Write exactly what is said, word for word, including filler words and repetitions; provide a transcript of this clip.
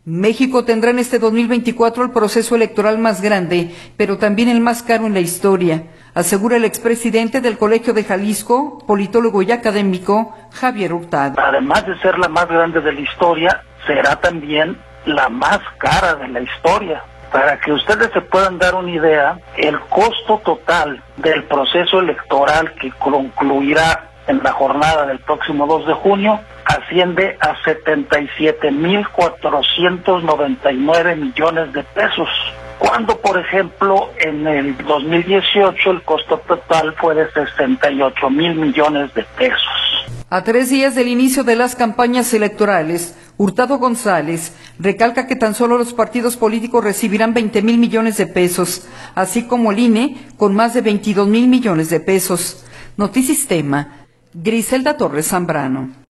México tendrá en este dos mil veinticuatro el proceso electoral más grande, pero también el más caro en la historia, asegura el expresidente del Colegio de Jalisco, politólogo y académico, Javier Hurtado. Además de ser la más grande de la historia, será también la más cara de la historia. Para que ustedes se puedan dar una idea, el costo total del proceso electoral que concluirá en la jornada del próximo dos de junio asciende a setenta y siete mil cuatrocientos noventa y nueve millones de pesos, cuando por ejemplo en el dos mil dieciocho el costo total fue de sesenta y ocho mil millones de pesos. A tres días del inicio de las campañas electorales, Hurtado González recalca que tan solo los partidos políticos recibirán veinte mil millones de pesos, así como el I N E con más de veintidós mil millones de pesos. Notisistema, Griselda Torres Zambrano.